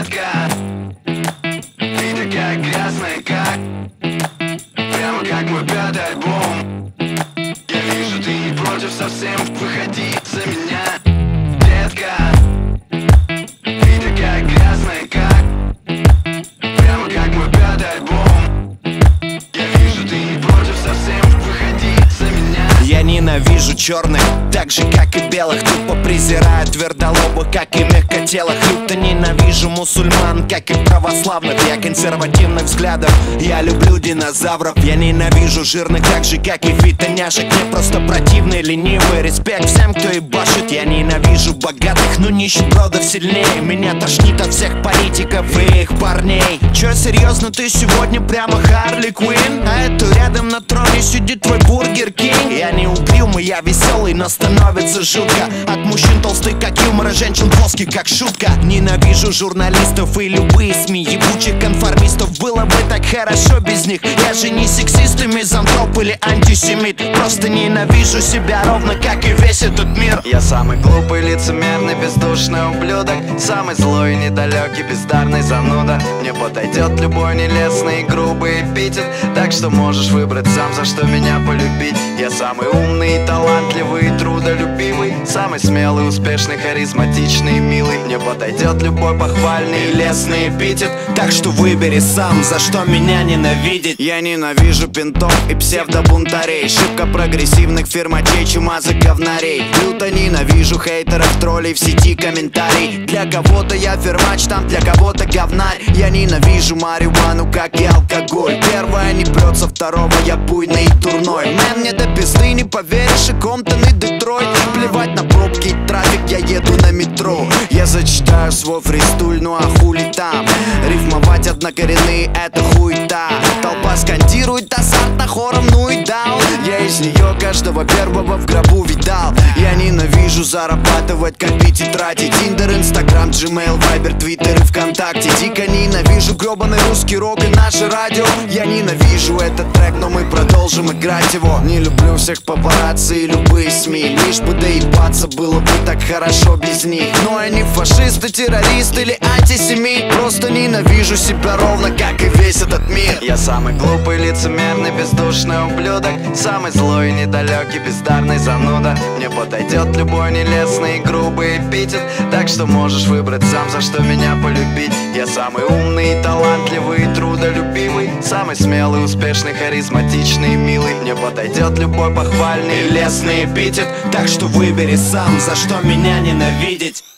детка, ты такая грязная, как прямо как мой пятый альбом. Я вижу, ты не против совсем, выходи за меня, детка, ты такая грязная, как прямо как мой пятый альбом. Я вижу, ты не против совсем, выходи за меня. Я ненавижу черных, так же как и белых. Тупо презираю твердолобых, как и мягкотелых. Люто ненавижу мусульман, как и православных. Я консервативных взглядов, я люблю динозавров. Я ненавижу жирных, так же как и фитоняшек. Мне просто противный, ленивый. Респект всем, кто ебашит. Я ненавижу богатых, но нищебродов сильнее. Меня тошнит от всех политиков и их парней. Чё, серьезно, ты сегодня прямо Харли Квинн? А это рядом на троне сидит твой Бургер Кинг. Я не угрюмый, я веселый, но становится жутко. От мужчин толстых, как юмор, а женщин плоских, как шутка. Ненавижу журналистов и любые СМИ. Ебучих конформистов, было бы так хорошо без них. Я же не сексист и мизантроп или антисемит. Просто ненавижу себя ровно, как и весь этот мир. Я самый глупый, лицемерный, бездушный ублюдок. Самый злой, недалекий, бездарный зануда. Мне подойдет любой нелестный и грубый эпитет. Так что можешь выбрать сам, за что меня полюбить. Я самый умный, талантливый, трудолюбивый. Самый смелый, успешный, харизматичный и милый. Мне подойдет любой похвальный и лестный эпитет. Так что выбери сам, за что меня ненавидеть. Я ненавижу пинтов и псевдобунтарей, шибко прогрессивных фирмачей, чумазых говнарей. Люто ненавижу хейтеров, троллей в сети, комментарий. Для кого-то я фирмач, там для кого-то говнарь. Я ненавижу марихуану, как и алкоголь. Первое не прет, со второго я буйный и дурной. Мэн, мне до пизды не поверишь, и Комптон, и Детройт. Плевать на пробки и трафик, я еду на метро. Я зачитаю свой фристуль, ну а хули там. Рифмовать однокоренные, это хуета. Толпа скандирует азартно хором, ну и даун. Я из нее каждого первого в гробу видал. Я ненавижу зарабатывать, копить и тратить. Тиндер, Инстаграм, Gmail, Вайбер, Твиттер и ВКонтакте. Дико ненавижу гребаный русский рок и наше радио. Я ненавижу этот трек, но мы продолжим играть его. Не люблю всех папарацци и любые СМИ. Лишь бы доебаться, было бы так хорошо без них. Но я не фашист, террорист или антисемит. Просто ненавижу себя ровно, как и весь этот мир. Я самый глупый, лицемерный, бездушный ублюдок. Самый злой, недалекий, бездарный зануда. Мне подойдет любой нелестный и грубый эпитет. Так что можешь выбрать сам, за что меня полюбить. Я самый умный, талантливый и трудолюбивый. Самый смелый, успешный, харизматичный и милый. Мне подойдет любой похвальный и лестный эпитет. Так что выбери сам, за что меня ненавидеть.